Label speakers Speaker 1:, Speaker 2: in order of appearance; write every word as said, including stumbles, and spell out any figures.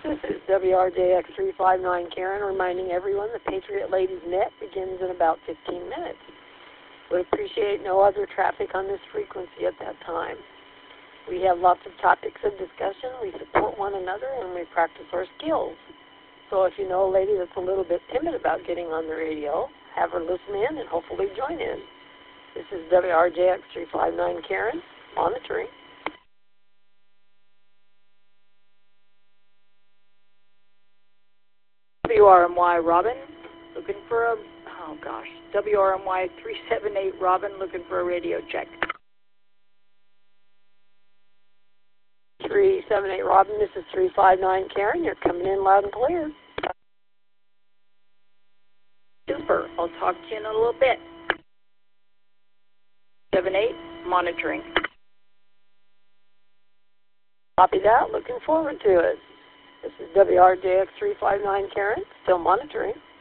Speaker 1: This is W R J X three five nine Karen reminding everyone the Patriot Ladies Net begins in about fifteen minutes. Would appreciate no other traffic on this frequency at that time. We have lots of topics of discussion, we support one another, and we practice our skills. So if you know a lady that's a little bit timid about getting on the radio, have her listen in and hopefully join in. This is W R J X three five nine Karen, monitoring. W R M Y Robin, looking for a, oh gosh, W R M Y three seven eight Robin, looking for a radio check. three seven eight Robin, this is three five nine Karen, you're coming in loud and clear. Super, I'll talk to you in a little bit. seven eight, monitoring. Copy that, looking forward to it. This is W R J X three five nine Karen, still monitoring.